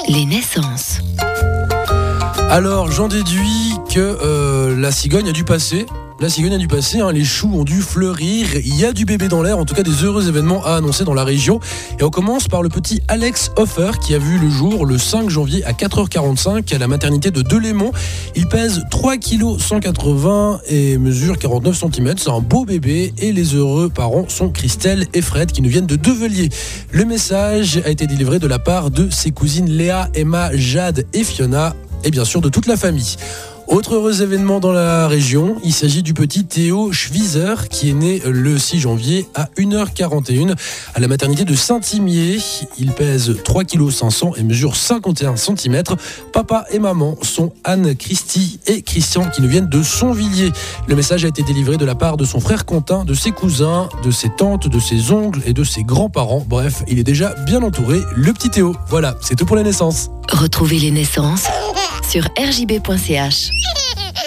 Les naissances. Alors, j'en déduis que la cigogne a dû passer. Les choux ont dû fleurir, il y a du bébé dans l'air, en tout cas des heureux événements à annoncer dans la région. Et on commence par le petit Alex Hofer qui a vu le jour le 5 janvier à 4h45 à la maternité de Delémont. Il pèse 3,180 kg et mesure 49 cm. C'est un beau bébé et les heureux parents sont Christelle et Fred qui nous viennent de Develier. Le message a été délivré de la part de ses cousines Léa, Emma, Jade et Fiona et bien sûr de toute la famille. Autre heureux événement dans la région, il s'agit du petit Théo Schwieser qui est né le 6 janvier à 1h41 à la maternité de Saint-Imier. Il pèse 3,5 kg et mesure 51 cm. Papa et maman sont Anne, Christy et Christian qui nous viennent de Sonvilliers. Le message a été délivré de la part de son frère Quentin, de ses cousins, de ses tantes, de ses oncles et de ses grands-parents. Bref, il est déjà bien entouré, le petit Théo. Voilà, c'est tout pour les naissances. Retrouvez les naissances sur rjb.ch.